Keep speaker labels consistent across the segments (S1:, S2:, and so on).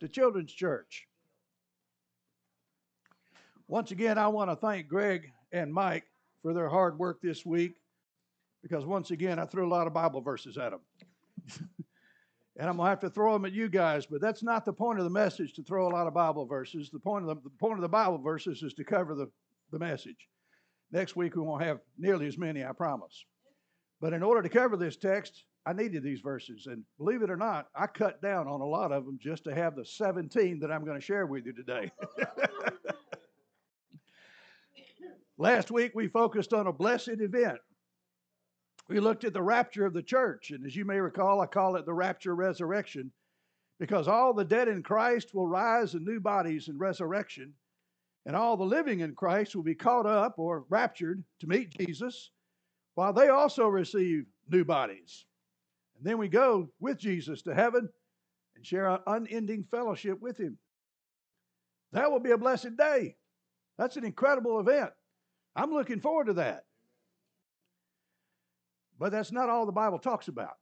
S1: to Children's Church. Once again, I want to thank Greg and Mike for their hard work this week because once again, I threw a lot of Bible verses at them. And I'm going to have to throw them at you guys, but that's not the point of the message to throw a lot of Bible verses. The point of the Bible verses is to cover the message. Next week, we won't have nearly as many, I promise. But in order to cover this text, I needed these verses. And believe it or not, I cut down on a lot of them just to have the 17 that I'm going to share with you today. Last week, we focused on a blessed event. We looked at the rapture of the church. And as you may recall, I call it the rapture resurrection because all the dead in Christ will rise in new bodies in resurrection. And all the living in Christ will be caught up or raptured to meet Jesus while they also receive new bodies. And then we go with Jesus to heaven and share an unending fellowship with Him. That will be a blessed day. That's an incredible event. I'm looking forward to that. But that's not all the Bible talks about.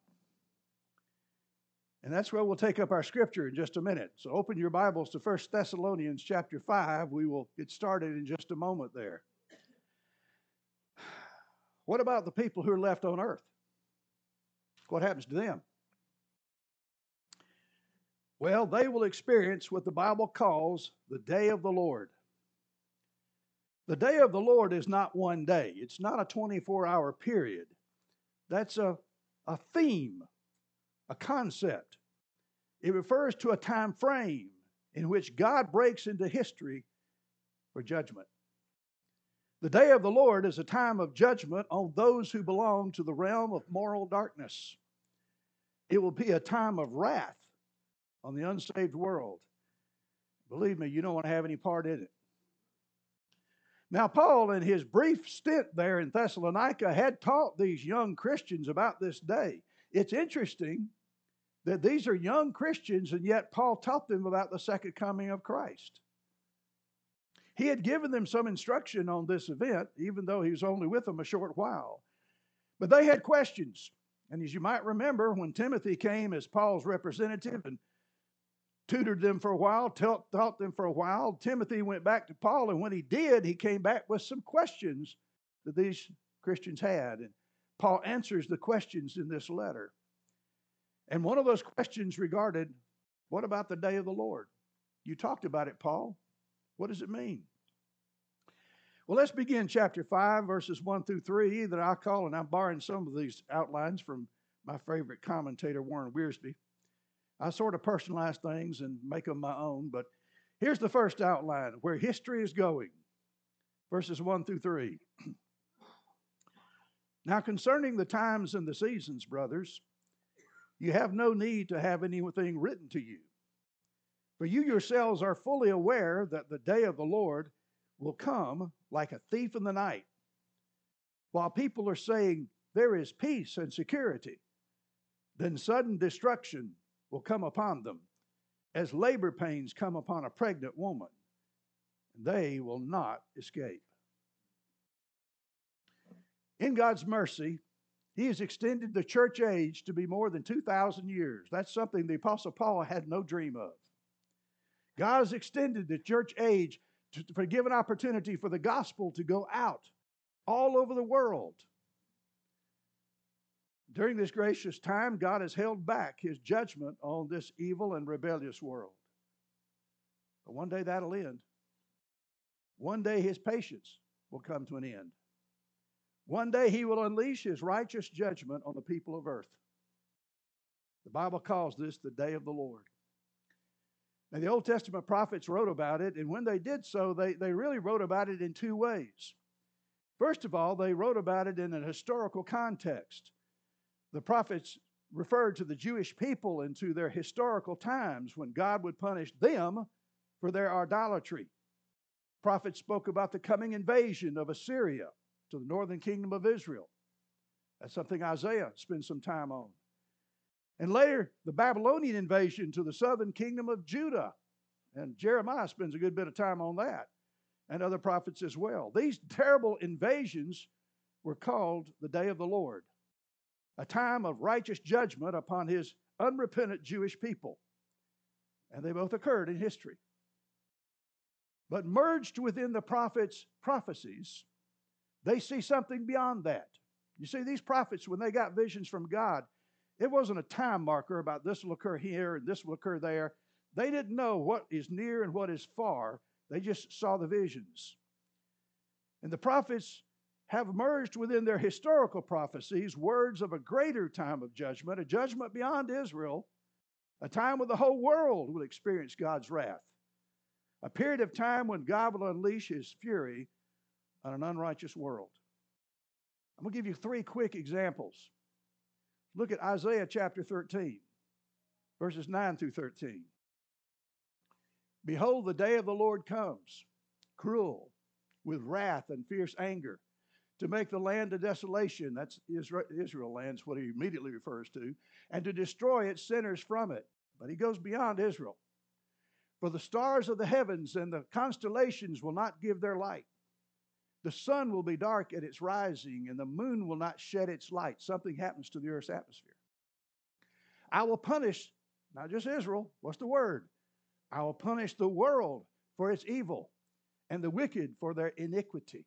S1: And that's where we'll take up our scripture in just a minute. So open your Bibles to 1 Thessalonians chapter 5. We will get started in just a moment there. What about the people who are left on earth? What happens to them? Well, they will experience what the Bible calls the day of the Lord. The day of the Lord is not one day. It's not a 24-hour period. That's a theme, a concept. It refers to a time frame in which God breaks into history for judgment. The day of the Lord is a time of judgment on those who belong to the realm of moral darkness. It will be a time of wrath on the unsaved world. Believe me, you don't want to have any part in it. Now, Paul, in his brief stint there in Thessalonica, had taught these young Christians about this day. It's interesting that these are young Christians, and yet Paul taught them about the second coming of Christ. He had given them some instruction on this event, even though he was only with them a short while. But they had questions. And as you might remember, when Timothy came as Paul's representative and tutored them for a while, taught them for a while, Timothy went back to Paul, and when he did, he came back with some questions that these Christians had. And Paul answers the questions in this letter. And one of those questions regarded, what about the day of the Lord? You talked about it, Paul. What does it mean? Well, let's begin chapter 5, verses 1 through 3, that I call, and I'm borrowing some of these outlines from my favorite commentator, Warren Wiersbe. I sort of personalize things and make them my own, but here's the first outline, where history is going, verses 1 through 3. Now, concerning the times and the seasons, brothers, you have no need to have anything written to you. For you yourselves are fully aware that the day of the Lord will come like a thief in the night. While people are saying there is peace and security, then sudden destruction will come upon them, as labor pains come upon a pregnant woman, and they will not escape. In God's mercy, He has extended the church age to be more than 2,000 years. That's something the Apostle Paul had no dream of. God has extended the church age to give an opportunity for the gospel to go out all over the world. During this gracious time, God has held back His judgment on this evil and rebellious world. But one day that'll end. One day His patience will come to an end. One day He will unleash His righteous judgment on the people of earth. The Bible calls this the day of the Lord. Now, the Old Testament prophets wrote about it, and when they did so, they really wrote about it in two ways. First of all, they wrote about it in an historical context. The prophets referred to the Jewish people and to their historical times when God would punish them for their idolatry. Prophets spoke about the coming invasion of Assyria to the northern kingdom of Israel. That's something Isaiah spends some time on. And later, the Babylonian invasion to the southern kingdom of Judah. And Jeremiah spends a good bit of time on that, and other prophets as well. These terrible invasions were called the day of the Lord, a time of righteous judgment upon His unrepentant Jewish people. And they both occurred in history. But merged within the prophets' prophecies, they see something beyond that. You see, these prophets, when they got visions from God, it wasn't a time marker about this will occur here and this will occur there. They didn't know what is near and what is far. They just saw the visions. And the prophets have merged within their historical prophecies words of a greater time of judgment, a judgment beyond Israel, a time when the whole world will experience God's wrath, a period of time when God will unleash His fury on an unrighteous world. I'm going to give you 3 quick examples. Look at Isaiah chapter 13, verses 9 through 13. Behold, the day of the Lord comes, cruel, with wrath and fierce anger, to make the land a desolation. That's Israel land's what he immediately refers to, and to destroy its sinners from it. But he goes beyond Israel. For the stars of the heavens and the constellations will not give their light. The sun will be dark at its rising, and the moon will not shed its light. Something happens to the earth's atmosphere. I will punish, not just Israel, what's the word? I will punish the world for its evil, and the wicked for their iniquity.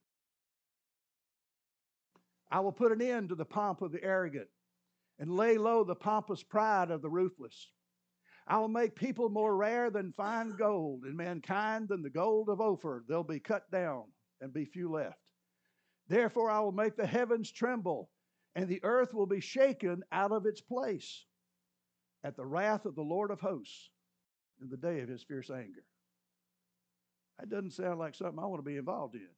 S1: I will put an end to the pomp of the arrogant, and lay low the pompous pride of the ruthless. I will make people more rare than fine gold, and mankind than the gold of Ophir. They'll be cut down and be few left. Therefore I will make the heavens tremble, and the earth will be shaken out of its place at the wrath of the Lord of hosts in the day of His fierce anger. That doesn't sound like something I want to be involved in.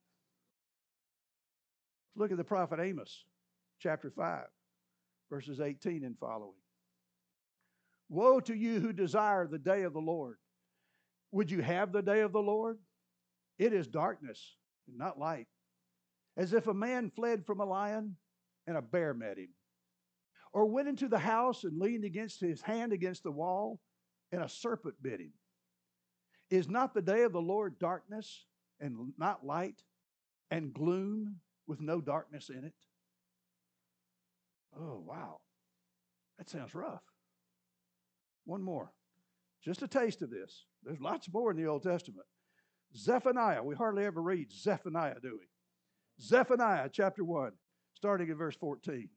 S1: Look at the prophet Amos, chapter 5, verses 18 and following. Woe to you who desire the day of the Lord. Would you have the day of the Lord? It is darkness and not light, as if a man fled from a lion and a bear met him, or went into the house and leaned against his hand against the wall, and a serpent bit him. Is not the day of the Lord darkness and not light, and gloom with no darkness in it? Oh, wow. That sounds rough. One more. Just a taste of this. There's lots more in the Old Testament. Zephaniah. We hardly ever read Zephaniah, do we? Zephaniah chapter 1, starting at verse 14.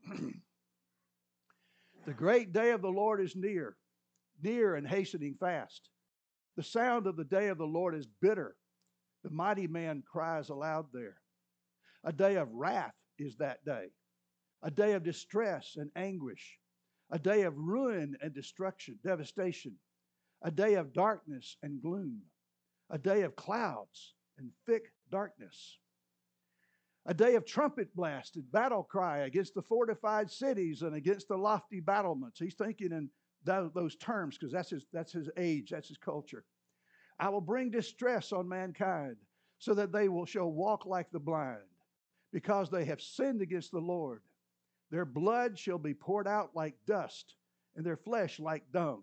S1: The great day of the Lord is near, near and hastening fast. The sound of the day of the Lord is bitter. The mighty man cries aloud there. A day of wrath is that day, a day of distress and anguish, a day of ruin and destruction, devastation, a day of darkness and gloom, a day of clouds and thick darkness, a day of trumpet blast and battle cry against the fortified cities and against the lofty battlements. He's thinking in those terms because that's his age, that's his culture. I will bring distress on mankind so that they shall walk like the blind, because they have sinned against the Lord. Their blood shall be poured out like dust, and their flesh like dung.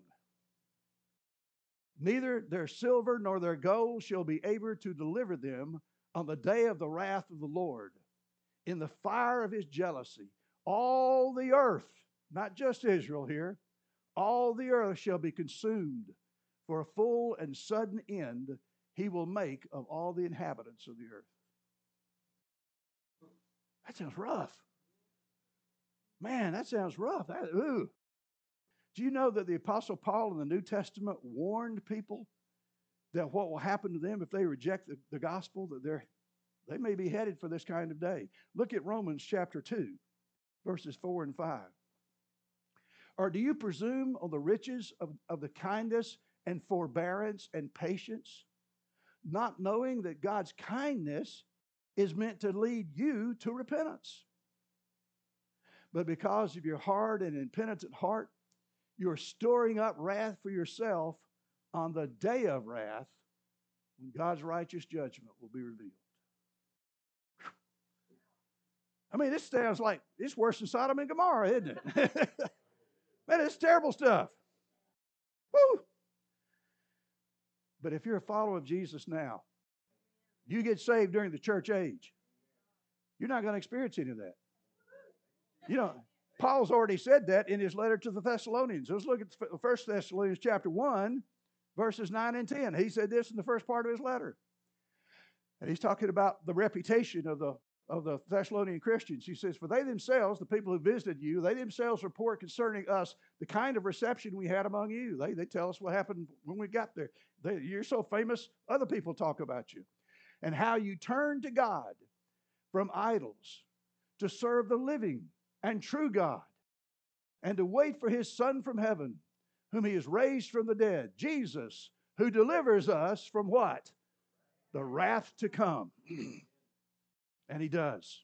S1: Neither their silver nor their gold shall be able to deliver them on the day of the wrath of the Lord. In the fire of His jealousy, all the earth, not just Israel here, all the earth shall be consumed. For a full and sudden end He will make of all the inhabitants of the earth. That sounds rough. Man, that sounds rough. Do you know that the Apostle Paul in the New Testament warned people that what will happen to them if they reject the gospel, that they may be headed for this kind of day? Look at Romans chapter 2, verses 4 and 5. Or do you presume on the riches of the kindness and forbearance and patience, not knowing that God's kindness is meant to lead you to repentance? But because of your hard and impenitent heart, you are storing up wrath for yourself on the day of wrath, when God's righteous judgment will be revealed. I mean, this sounds like it's worse than Sodom and Gomorrah, isn't it? Man, it's terrible stuff. Woo! But if you're a follower of Jesus now, you get saved during the church age, you're not going to experience any of that. You know, Paul's already said that in his letter to the Thessalonians. Let's look at 1 Thessalonians chapter 1, verses 9 and 10. He said this in the first part of his letter. And he's talking about the reputation of the Thessalonian Christians. He says, for they themselves, the people who visited you, they themselves report concerning us the kind of reception we had among you. They tell us what happened when we got there. You're so famous, other people talk about you. And how you turned to God from idols to serve the living and true God and to wait for his Son from heaven, whom he has raised from the dead, Jesus, who delivers us from what? The wrath to come. And he does.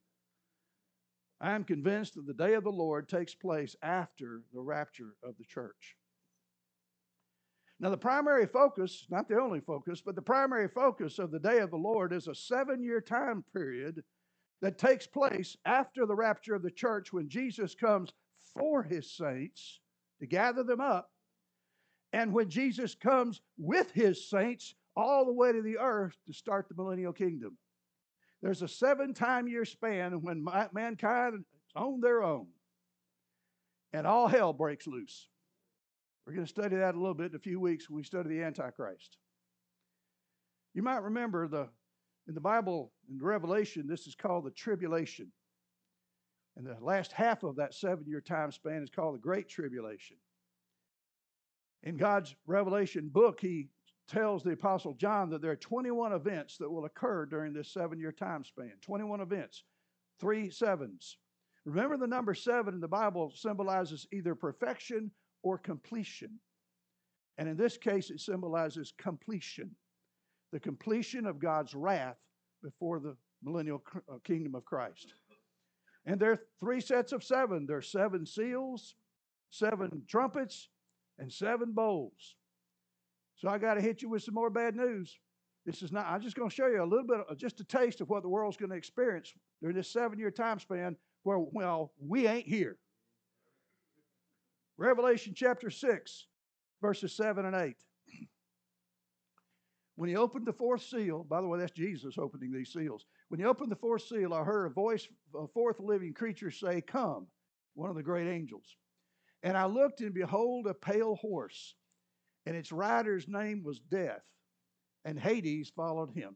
S1: I am convinced that the day of the Lord takes place after the rapture of the church. Now, the primary focus, not the only focus, but the primary focus of the day of the Lord is a 7-year time period that takes place after the rapture of the church, when Jesus comes for his saints to gather them up, and when Jesus comes with his saints all the way to the earth to start the millennial kingdom. There's a 7-time-year span when mankind is on their own, and all hell breaks loose. We're going to study that a little bit in a few weeks when we study the Antichrist. You might remember in the Bible, in Revelation, this is called the tribulation. And the last half of that 7-year time span is called the Great Tribulation. In God's Revelation book, he tells the Apostle John that there are 21 events that will occur during this 7-year time span. 21 events, 3 sevens. Remember, the number 7 in the Bible symbolizes either perfection or completion. And in this case, it symbolizes completion. The completion of God's wrath before the millennial kingdom of Christ. And there are 3 sets of 7. There are 7 seals, 7 trumpets, and 7 bowls. So I got to hit you with some more bad news. This is not, I'm just going to show you a little bit, just a taste of what the world's going to experience during this 7-year time span where, well, we ain't here. Revelation chapter 6, verses 7 and 8. When he opened the 4th seal, by the way, that's Jesus opening these seals. When he opened the 4th seal, I heard a voice of a 4th living creature say, "Come," one of the great angels. And I looked, and behold, a pale horse, and its rider's name was Death, and Hades followed him.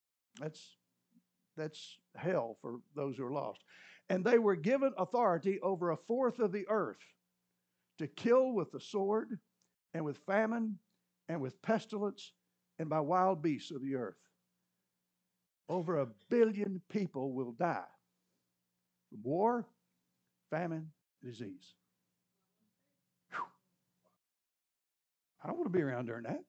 S1: That's hell for those who are lost. And they were given authority over 1/4 of the earth to kill with the sword, and with famine, and with pestilence, and by wild beasts of the earth. Over 1 billion people will die from war, famine, disease. Whew. I don't want to be around during that.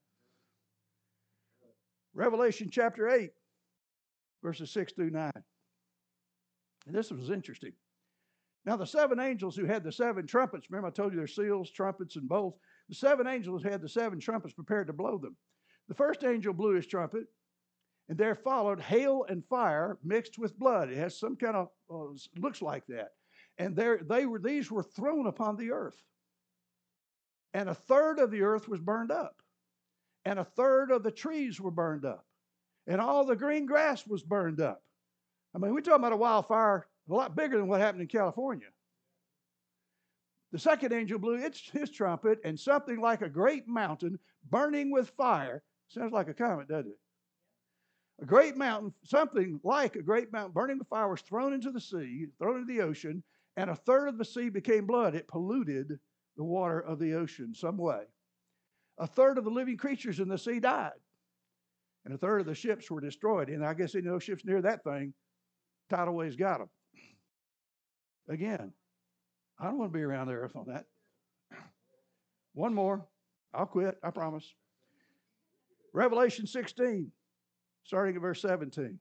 S1: Revelation chapter 8, verses 6 through 9. And this was interesting. Now, the 7 angels who had the 7 trumpets, remember I told you there's seals, trumpets, and bowls. The 7 angels had the 7 trumpets prepared to blow them. The first angel blew his trumpet, and there followed hail and fire mixed with blood. It has some kind of, looks like that. And these were thrown upon the earth. And 1/3 of the earth was burned up. And 1/3 of the trees were burned up. And all the green grass was burned up. I mean, we're talking about a wildfire a lot bigger than what happened in California. The second angel blew his trumpet, and something like a great mountain burning with fire. Sounds like a comet, doesn't it? A great mountain, something like a great mountain burning with fire, was thrown into the sea, thrown into the ocean, and 1/3 of the sea became blood. It polluted the water of the ocean some way. 1/3 of the living creatures in the sea died, and 1/3 of the ships were destroyed. And I guess any of those ships near that thing, tidal waves got them. Again, I don't want to be around the earth on that. One more. I'll quit, I promise. Revelation 16, starting at verse 17.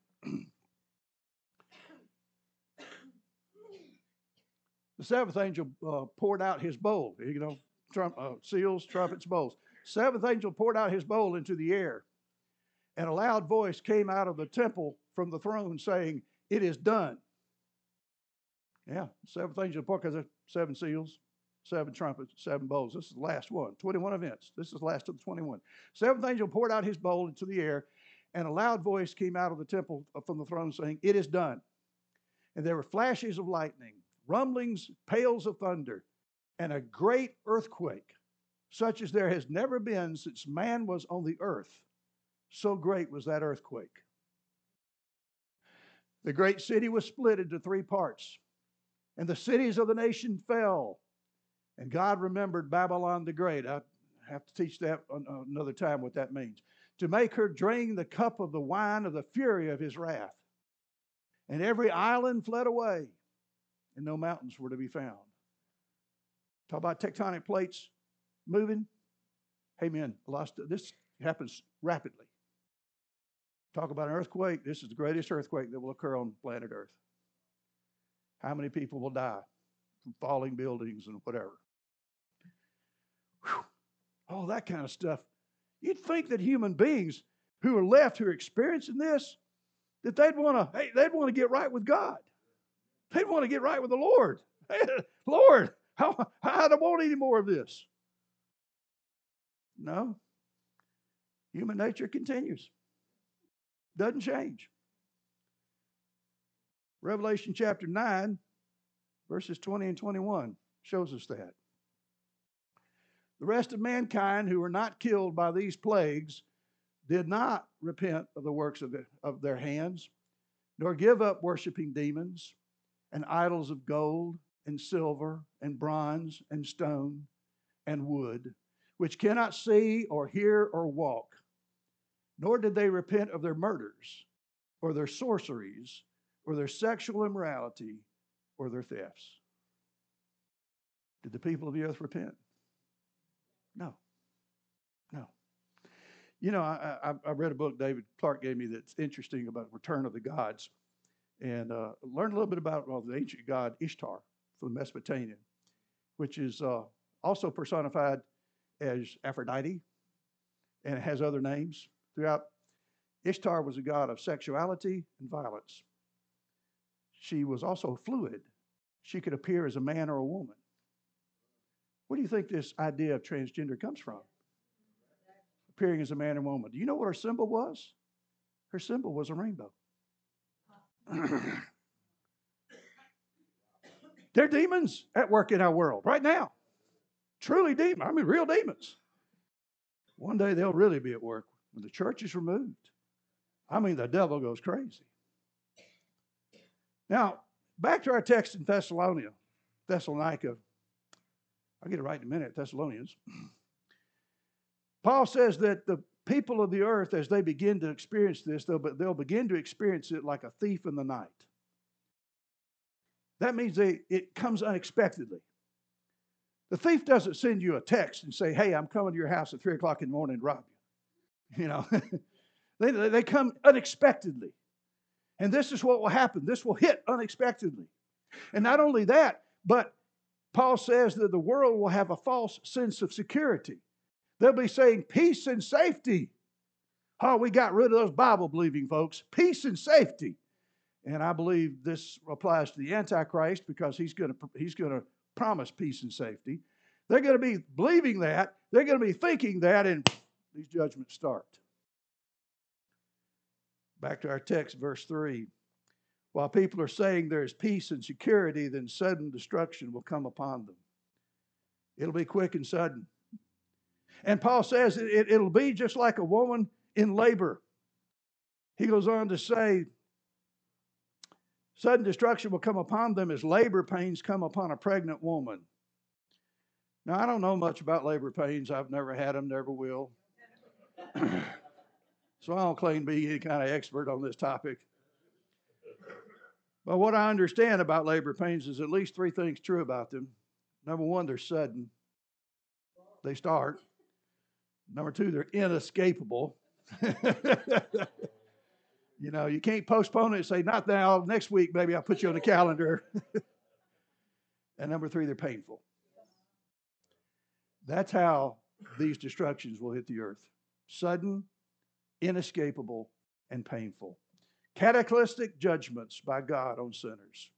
S1: The 7th angel poured out his bowl. Seals, trumpets, bowls. 7th angel poured out his bowl into the air, and a loud voice came out of the temple from the throne saying, "It is done." Yeah, 7th angel poured, because there's 7 seals, 7 trumpets, 7 bowls. This is the last one. 21 events. This is the last of the 21. 7th angel poured out his bowl into the air, and a loud voice came out of the temple from the throne saying, "It is done." And there were flashes of lightning, rumblings, peals of thunder, and a great earthquake. such as there has never been since man was on the earth. So great was that earthquake. The great city was split into three parts, and the cities of the nation fell. And God remembered Babylon the Great. I have to teach that another time what that means. To make her drain the cup of the wine of the fury of his wrath. And every island fled away, and no mountains were to be found. Talk about tectonic plates moving. Hey, man, this happens rapidly. Talk about an earthquake. This is the greatest earthquake that will occur on planet Earth. How many people will die from falling buildings and whatever? Whew. All that kind of stuff. You'd think that human beings who are left, who are experiencing this, that they'd want to get right with God. They'd want to get right with the Lord. Hey, Lord, I don't want any more of this. No. Human nature continues. Doesn't change. Revelation chapter 9, verses 20 and 21 shows us that. The rest of mankind who were not killed by these plagues did not repent of the works of their hands, nor give up worshiping demons and idols of gold and silver and bronze and stone and wood, which cannot see or hear or walk. Nor did they repent of their murders or their sorceries or their sexual immorality or their thefts. Did the people of the earth repent? No. No. You know, I read a book David Clark gave me that's interesting about Return of the Gods, and learned a little bit about the ancient god Ishtar from Mesopotamia, which is also personified as Aphrodite, and it has other names throughout. Ishtar was a god of sexuality and violence. She was also fluid. She could appear as a man or a woman. Where do you think this idea of transgender comes from? Appearing as a man or woman. Do you know what her symbol was? Her symbol was a rainbow. There are demons at work in our world right now. Truly demons. I mean, real demons. One day they'll really be at work when the church is removed. I mean, the devil goes crazy. Now, back to our text in Thessalonica. I'll get it right in a minute, Thessalonians. Paul says that the people of the earth, as they begin to experience this, they'll begin to experience it like a thief in the night. That means it comes unexpectedly. The thief doesn't send you a text and say, hey, I'm coming to your house at 3 o'clock in the morning to rob you. You know, they come unexpectedly. And this is what will happen. This will hit unexpectedly. And not only that, but Paul says that the world will have a false sense of security. They'll be saying peace and safety. Oh, we got rid of those Bible-believing folks. Peace and safety. And I believe this applies to the Antichrist because he's going to promise peace and safety. They're going to be believing that. They're going to be thinking that, and these judgments start. Back to our text, verse 3. While people are saying there is peace and security, then sudden destruction will come upon them. It'll be quick and sudden. And Paul says it'll be just like a woman in labor. He goes on to say, sudden destruction will come upon them as labor pains come upon a pregnant woman. Now, I don't know much about labor pains. I've never had them, never will. So I don't claim to be any kind of expert on this topic. But what I understand about labor pains is at least 3 things true about them. Number 1, they're sudden. They start. Number 2, they're inescapable. You know, you can't postpone it and say, not now, next week, maybe I'll put you on the calendar. And number 3, they're painful. That's how these destructions will hit the earth. Sudden, inescapable, and painful. Cataclysmic judgments by God on sinners.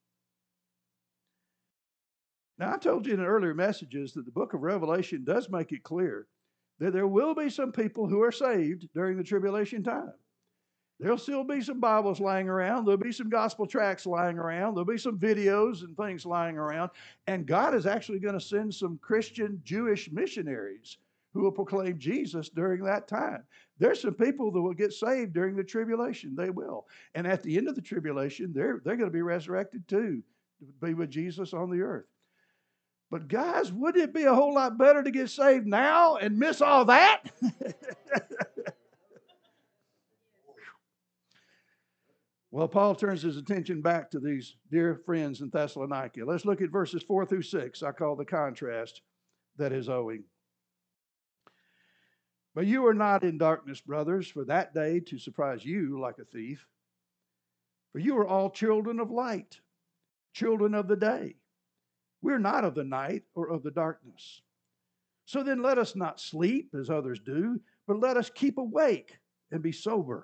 S1: Now, I told you in earlier messages that the book of Revelation does make it clear that there will be some people who are saved during the tribulation time. There'll still be some Bibles lying around. There'll be some gospel tracts lying around. There'll be some videos and things lying around. And God is actually going to send some Christian Jewish missionaries who will proclaim Jesus during that time. There's some people that will get saved during the tribulation. They will. And at the end of the tribulation, they're going to be resurrected too, to be with Jesus on the earth. But guys, wouldn't it be a whole lot better to get saved now and miss all that? Well, Paul turns his attention back to these dear friends in Thessalonica. Let's look at verses 4 through 6. I call the contrast that is owing. But you are not in darkness, brothers, for that day to surprise you like a thief. For you are all children of light, children of the day. We're not of the night or of the darkness. So then let us not sleep as others do, but let us keep awake and be sober.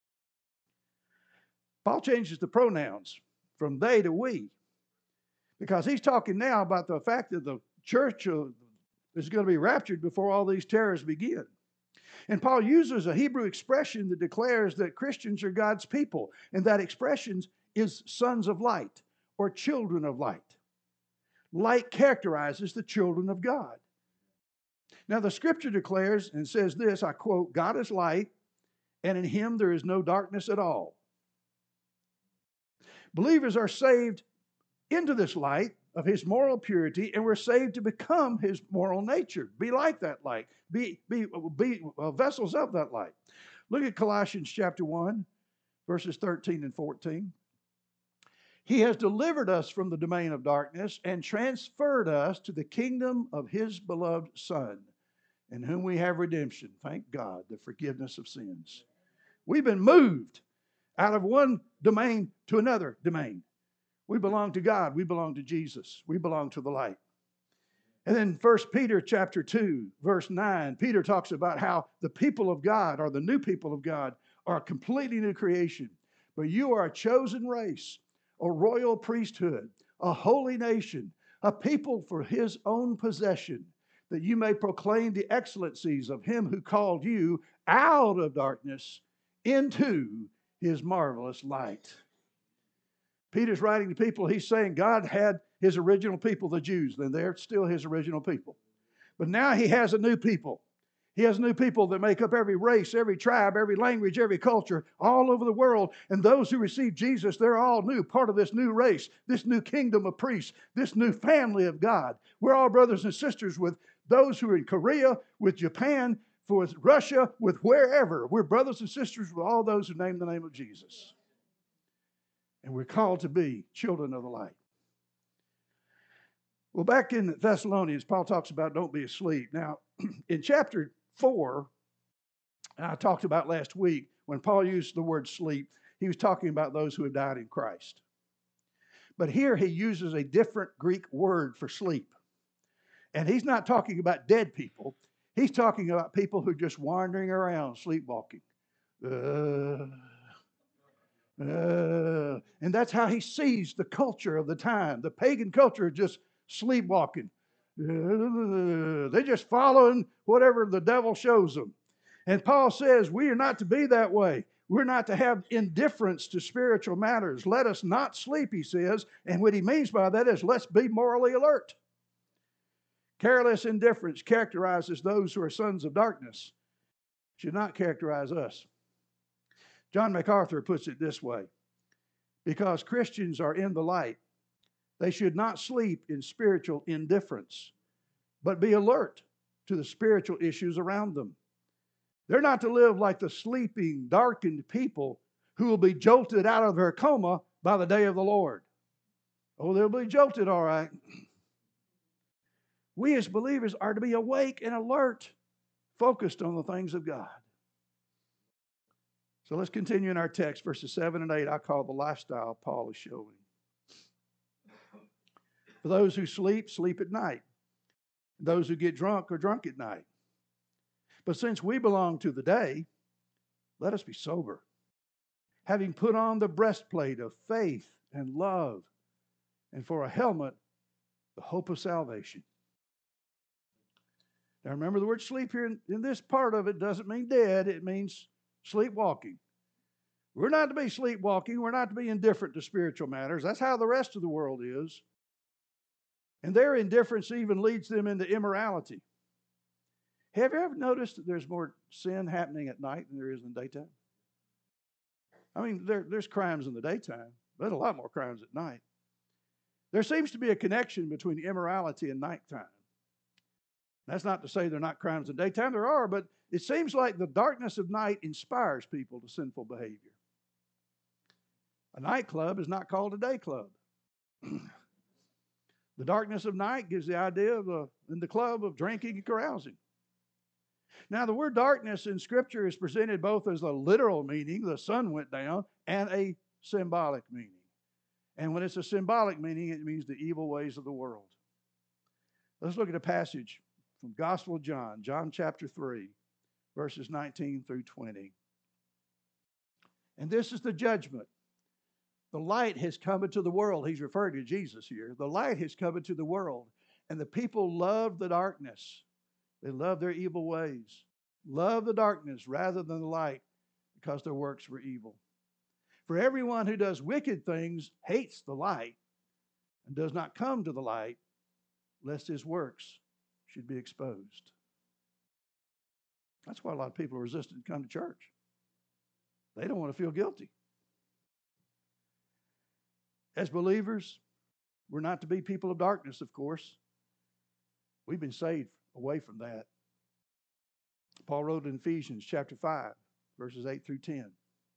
S1: Paul changes the pronouns from they to we, because he's talking now about the fact that the church is going to be raptured before all these terrors begin. And Paul uses a Hebrew expression that declares that Christians are God's people, and that expression is sons of light or children of light. Light characterizes the children of God. Now the scripture declares and says this, I quote, God is light, and in him there is no darkness at all. Believers are saved into this light of his moral purity, and we're saved to become his moral nature. Be like that light. Be vessels of that light. Look at Colossians chapter 1, verses 13 and 14. He has delivered us from the domain of darkness and transferred us to the kingdom of his beloved Son, in whom we have redemption. Thank God, the forgiveness of sins. We've been moved out of one domain to another domain. We belong to God. We belong to Jesus. We belong to the light. And then 1 Peter chapter 2, verse 9, Peter talks about how the people of God, or the new people of God, are a completely new creation. But you are a chosen race, a royal priesthood, a holy nation, a people for his own possession, that you may proclaim the excellencies of him who called you out of darkness into his marvelous light. Peter's writing to people, he's saying God had his original people, the Jews, and they're still his original people. But now he has a new people. He has new people that make up every race, every tribe, every language, every culture, all over the world. And those who receive Jesus, they're all new, part of this new race, this new kingdom of priests, this new family of God. We're all brothers and sisters with those who are in Korea, with Japan, with Russia, with wherever. We're brothers and sisters with all those who name the name of Jesus. And we're called to be children of the light. Well, back in Thessalonians, Paul talks about don't be asleep. Now, in chapter 4, I talked about last week, when Paul used the word sleep, he was talking about those who have died in Christ. But here he uses a different Greek word for sleep. And he's not talking about dead people. He's talking about people who are just wandering around, sleepwalking. And that's how he sees the culture of the time. The pagan culture is just sleepwalking. They're just following whatever the devil shows them. And Paul says we are not to be that way. We're not to have indifference to spiritual matters. Let us not sleep, he says. And what he means by that is let's be morally alert. Careless indifference characterizes those who are sons of darkness. Should not characterize us. John MacArthur puts it this way: because Christians are in the light, they should not sleep in spiritual indifference, but be alert to the spiritual issues around them. They're not to live like the sleeping, darkened people who will be jolted out of their coma by the day of the Lord. Oh, they'll be jolted, all right. We as believers are to be awake and alert, focused on the things of God. So let's continue in our text, verses 7 and 8. I call the lifestyle Paul is showing. For those who sleep, sleep at night. Those who get drunk are drunk at night. But since we belong to the day, let us be sober, having put on the breastplate of faith and love, and for a helmet, the hope of salvation. Now remember, the word sleep here in this part of it doesn't mean dead. It means sleepwalking. We're not to be sleepwalking. We're not to be indifferent to spiritual matters. That's how the rest of the world is. And their indifference even leads them into immorality. Have you ever noticed that there's more sin happening at night than there is in the daytime? I mean, there's crimes in the daytime, but there's a lot more crimes at night. There seems to be a connection between immorality and nighttime. That's not to say there are not crimes in the daytime. There are, but it seems like the darkness of night inspires people to sinful behavior. A nightclub is not called a day club. The darkness of night gives the idea of in the club of drinking and carousing. Now, the word darkness in Scripture is presented both as a literal meaning, the sun went down, and a symbolic meaning. And when it's a symbolic meaning, it means the evil ways of the world. Let's look at a passage from Gospel of John, John chapter 3, verses 19 through 20. And this is the judgment. The light has come into the world. He's referring to Jesus here. The light has come into the world, and the people loved the darkness. They loved their evil ways, loved the darkness rather than the light, because their works were evil. For everyone who does wicked things hates the light and does not come to the light, lest his works should be exposed. That's why a lot of people are resistant to come to church. They don't want to feel guilty. As believers, we're not to be people of darkness, of course. We've been saved away from that. Paul wrote in Ephesians chapter 5, verses 8 through 10.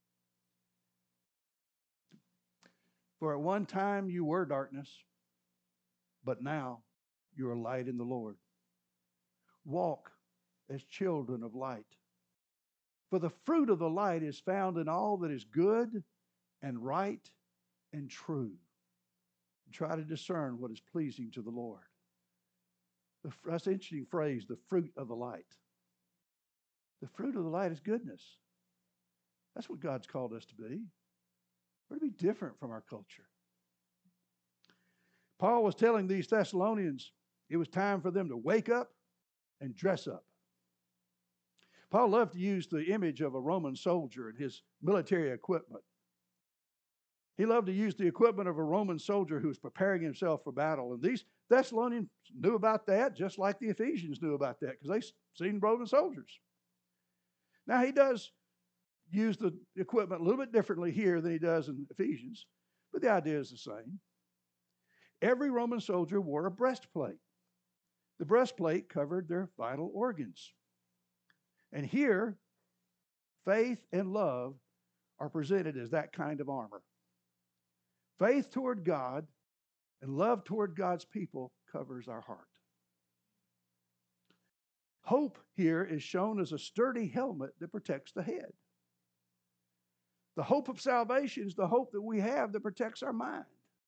S1: For at one time you were darkness, but now you are light in the Lord. Walk as children of light. For the fruit of the light is found in all that is good and right and true. Try to discern what is pleasing to the Lord. That's an interesting phrase, the fruit of the light. The fruit of the light is goodness. That's what God's called us to be. We're to be different from our culture. Paul was telling these Thessalonians it was time for them to wake up and dress up. Paul loved to use the image of a Roman soldier and his military equipment. He loved to use the equipment of a Roman soldier who was preparing himself for battle. And these Thessalonians knew about that, just like the Ephesians knew about that, because they'd seen Roman soldiers. Now, he does use the equipment a little bit differently here than he does in Ephesians, but the idea is the same. Every Roman soldier wore a breastplate. The breastplate covered their vital organs. And here, faith and love are presented as that kind of armor. Faith toward God and love toward God's people covers our heart. Hope here is shown as a sturdy helmet that protects the head. The hope of salvation is the hope that we have that protects our mind.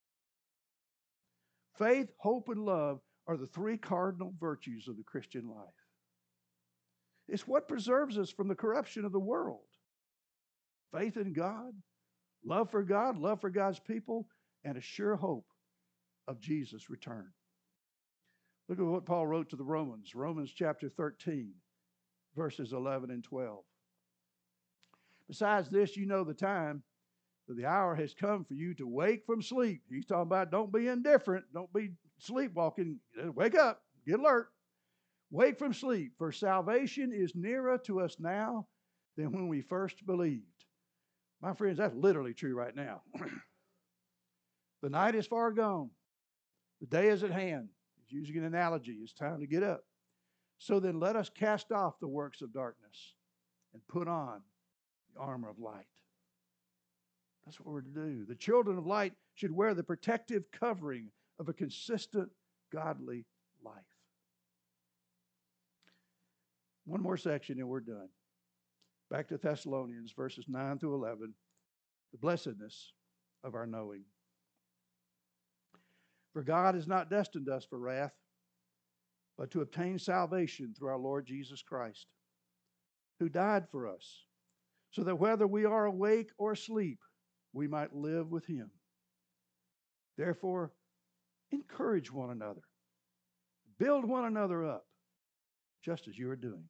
S1: Faith, hope, and love are the three cardinal virtues of the Christian life. It's what preserves us from the corruption of the world. Faith in God, love for God's people, and a sure hope of Jesus' return. Look at what Paul wrote to the Romans, Romans chapter 13, verses 11 and 12. Besides this, you know the time, that the hour has come for you to wake from sleep. He's talking about don't be indifferent, don't be sleepwalking. Wake up, get alert. Wake from sleep, for salvation is nearer to us now than when we first believed. My friends, that's literally true right now. The night is far gone. The day is at hand. He's using an analogy. It's time to get up. So then let us cast off the works of darkness and put on the armor of light. That's what we're to do. The children of light should wear the protective covering of a consistent, godly life. One more section and we're done. Back to Thessalonians, verses 9 through 11. The blessedness of our knowing. For God has not destined us for wrath, but to obtain salvation through our Lord Jesus Christ, who died for us, so that whether we are awake or asleep, we might live with him. Therefore, encourage one another. Build one another up, just as you are doing.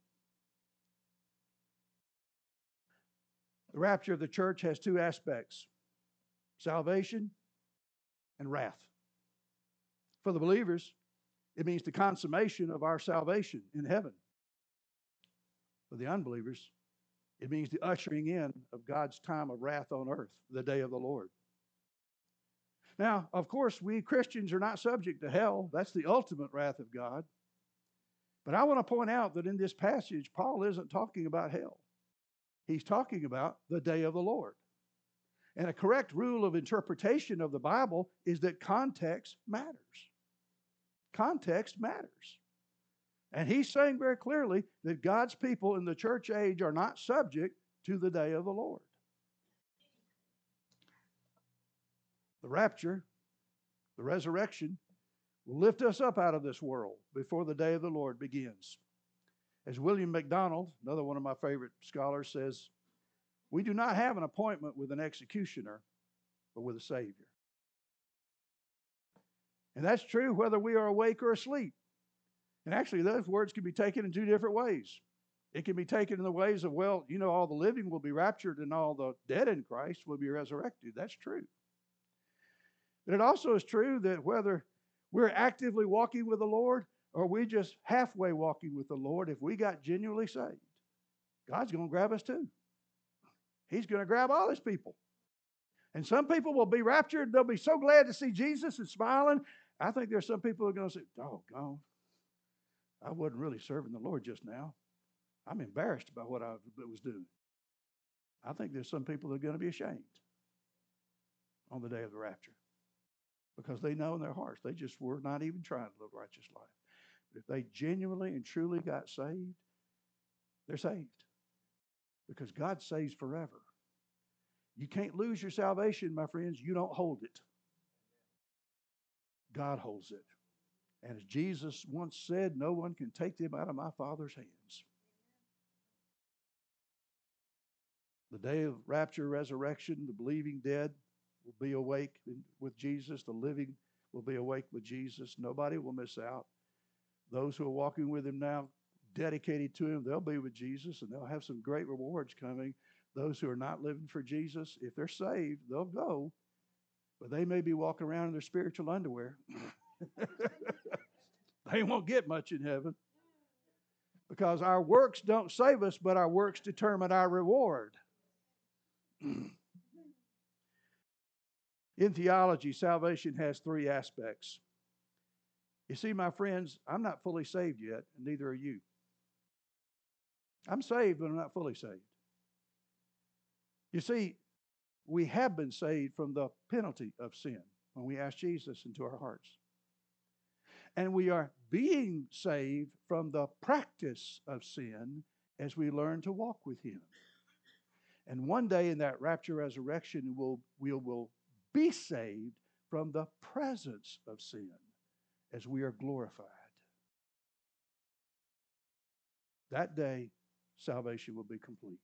S1: The rapture of the church has two aspects: salvation and wrath. For the believers, it means the consummation of our salvation in heaven. For the unbelievers, it means the ushering in of God's time of wrath on earth, the day of the Lord. Now, of course, we Christians are not subject to hell. That's the ultimate wrath of God. But I want to point out that in this passage, Paul isn't talking about hell. He's talking about the day of the Lord. And a correct rule of interpretation of the Bible is that context matters. Context matters. And he's saying very clearly that God's people in the church age are not subject to the day of the Lord. The rapture, the resurrection, will lift us up out of this world before the day of the Lord begins. As William MacDonald, another one of my favorite scholars, says, we do not have an appointment with an executioner, but with a Savior. And that's true whether we are awake or asleep. And actually, those words can be taken in two different ways. It can be taken in the ways of, well, all the living will be raptured and all the dead in Christ will be resurrected. That's true. But it also is true that whether we're actively walking with the Lord or we just halfway walking with the Lord, if we got genuinely saved, God's going to grab us too. He's going to grab all his people. And some people will be raptured. They'll be so glad to see Jesus and smiling. I think there's some people who are going to say, doggone, I wasn't really serving the Lord just now. I'm embarrassed about what I was doing. I think there's some people that are going to be ashamed on the day of the rapture because they know in their hearts they just were not even trying to live a righteous life. But if they genuinely and truly got saved, they're saved because God saves forever. You can't lose your salvation, my friends. You don't hold it. God holds it. And as Jesus once said, no one can take them out of my Father's hands. The day of rapture, resurrection, the believing dead will be awake with Jesus. The living will be awake with Jesus. Nobody will miss out. Those who are walking with him now, dedicated to him, they'll be with Jesus and they'll have some great rewards coming. Those who are not living for Jesus, if they're saved, they'll go. But they may be walking around in their spiritual underwear. They won't get much in heaven because our works don't save us, but our works determine our reward. In theology, salvation has three aspects. You see, my friends, I'm not fully saved yet, and neither are you. I'm saved, but I'm not fully saved. You see, we have been saved from the penalty of sin when we ask Jesus into our hearts. And we are being saved from the practice of sin as we learn to walk with him. And one day in that rapture resurrection, we will be saved from the presence of sin as we are glorified. That day, salvation will be complete.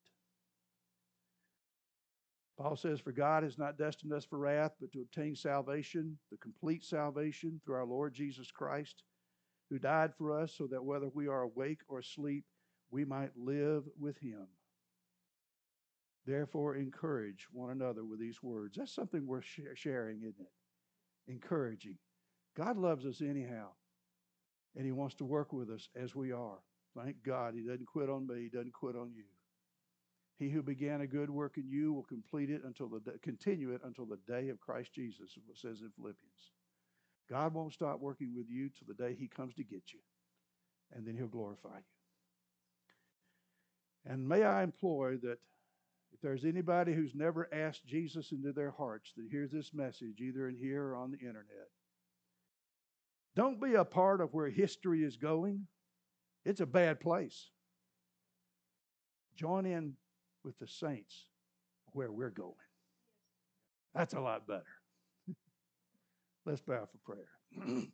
S1: Paul says, for God has not destined us for wrath, but to obtain salvation, the complete salvation through our Lord Jesus Christ, who died for us so that whether we are awake or asleep, we might live with him. Therefore, encourage one another with these words. That's something worth sharing, isn't it? Encouraging. God loves us anyhow, and he wants to work with us as we are. Thank God he doesn't quit on me. He doesn't quit on you. He who began a good work in you will continue it until the day of Christ Jesus, it says in Philippians. God won't stop working with you till the day he comes to get you, and then he'll glorify you. And may I implore that if there's anybody who's never asked Jesus into their hearts that hears this message, either in here or on the internet, don't be a part of where history is going. It's a bad place. Join in with the saints where we're going. That's a lot better. Let's bow for prayer.